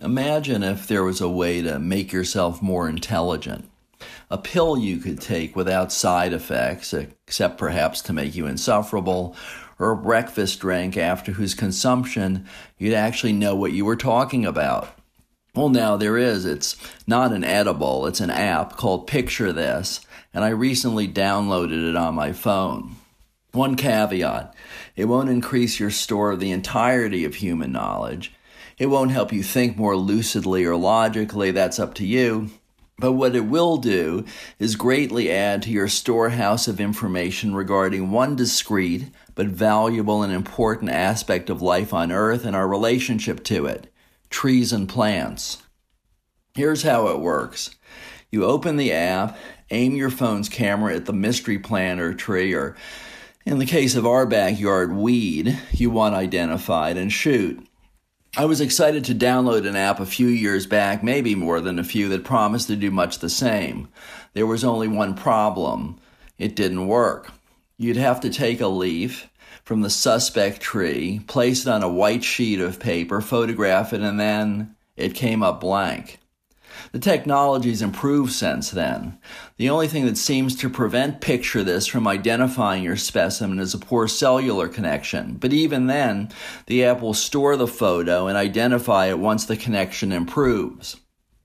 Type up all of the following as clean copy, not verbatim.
Imagine if there was a way to make yourself more intelligent. A pill you could take without side effects, except perhaps to make you insufferable, or a breakfast drink after whose consumption you'd actually know what you were talking about. Well, now there is. It's not an edible. It's an app called Picture This, and I recently downloaded it on my phone. One caveat: it won't increase your store of the entirety of human knowledge. It won't help you think more lucidly or logically. That's up to you. But what it will do is greatly add to your storehouse of information regarding one discrete but valuable and important aspect of life on Earth and our relationship to it: trees and plants. Here's how it works. You open the app, aim your phone's camera at the mystery plant or tree, or in the case of our backyard, weed you want identified, and shoot. I was excited to download an app a few years back, maybe more than a few, that promised to do much the same. There was only one problem. It didn't work. You'd have to take a leaf from the suspect tree, place it on a white sheet of paper, photograph it, and then it came up blank. The technology's improved since then. The only thing that seems to prevent Picture This from identifying your specimen is a poor cellular connection. But even then, the app will store the photo and identify it once the connection improves.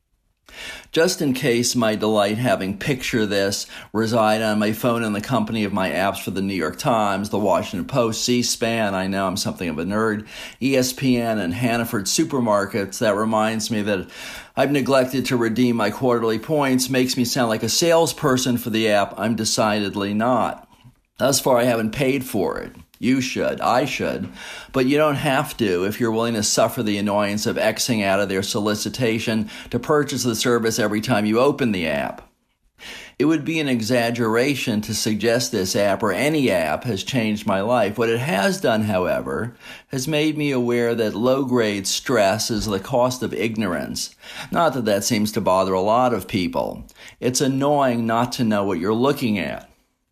Just in case my delight having Picture This reside on my phone in the company of my apps for the New York Times, the Washington Post, C-SPAN, I know I'm something of a nerd, ESPN, and Hannaford supermarkets, that reminds me that I've neglected to redeem my quarterly points, makes me sound like a salesperson for the app. I'm decidedly not. Thus far, I haven't paid for it. You should, I should, but you don't have to if you're willing to suffer the annoyance of Xing out of their solicitation to purchase the service every time you open the app. It would be an exaggeration to suggest this app or any app has changed my life. What it has done, however, has made me aware that low-grade stress is the cost of ignorance. Not that that seems to bother a lot of people. It's annoying not to know what you're looking at.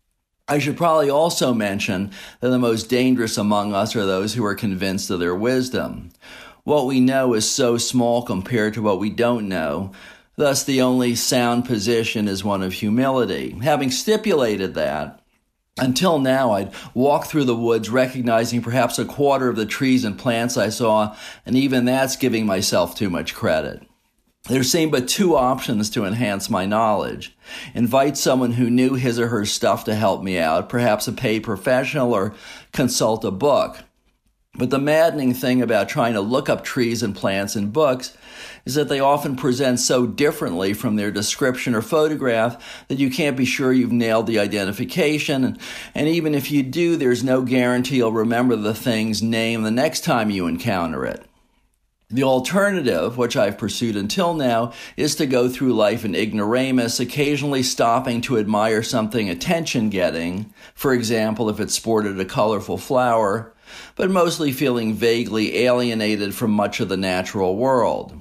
I should probably also mention that the most dangerous among us are those who are convinced of their wisdom. What we know is so small compared to what we don't know. Thus, the only sound position is one of humility. Having stipulated that, until now I'd walk through the woods recognizing perhaps a quarter of the trees and plants I saw, and even that's giving myself too much credit. There seemed but two options to enhance my knowledge. Invite someone who knew his or her stuff to help me out, perhaps a paid professional, or consult a book. But the maddening thing about trying to look up trees and plants in books is that they often present so differently from their description or photograph that you can't be sure you've nailed the identification. And even if you do, there's no guarantee you'll remember the thing's name the next time you encounter it. The alternative, which I've pursued until now, is to go through life in ignoramus, occasionally stopping to admire something attention-getting, for example, if it sported a colorful flower, but mostly feeling vaguely alienated from much of the natural world.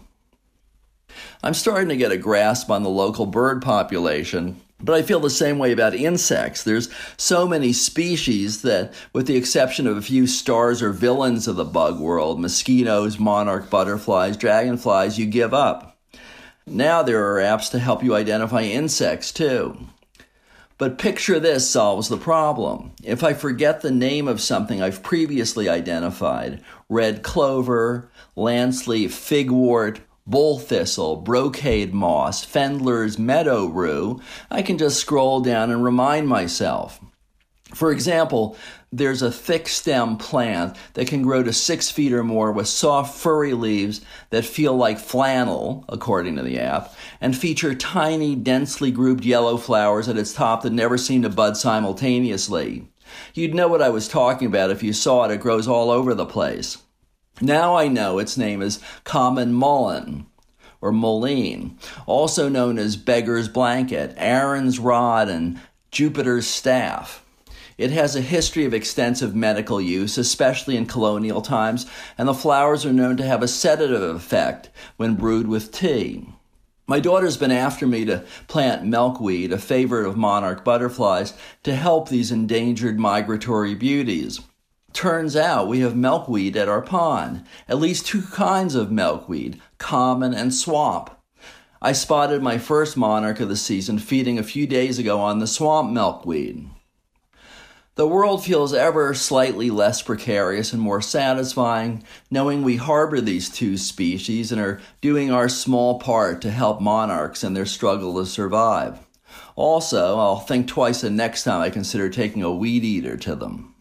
I'm starting to get a grasp on the local bird population, but I feel the same way about insects. There's so many species that, with the exception of a few stars or villains of the bug world, mosquitoes, monarch butterflies, dragonflies, you give up. Now there are apps to help you identify insects too. But Picture This solves the problem. If I forget the name of something I've previously identified, red clover, landsleaf, figwort, bull thistle, brocade moss, Fendler's meadow rue, I can just scroll down and remind myself. For example, there's a thick stem plant that can grow to 6 feet or more with soft furry leaves that feel like flannel, according to the app, and feature tiny, densely grouped yellow flowers at its top that never seem to bud simultaneously. You'd know what I was talking about if you saw it. It grows all over the place. Now I know its name is common mullein, or mullein, also known as beggar's blanket, Aaron's rod, and Jupiter's staff. It has a history of extensive medical use, especially in colonial times, and the flowers are known to have a sedative effect when brewed with tea. My daughter's been after me to plant milkweed, a favorite of monarch butterflies, to help these endangered migratory beauties. Turns out we have milkweed at our pond, at least 2 kinds of milkweed, common and swamp. I spotted my first monarch of the season feeding a few days ago on the swamp milkweed. The world feels ever slightly less precarious and more satisfying, knowing we harbor these 2 species and are doing our small part to help monarchs in their struggle to survive. Also, I'll think twice the next time I consider taking a weed eater to them.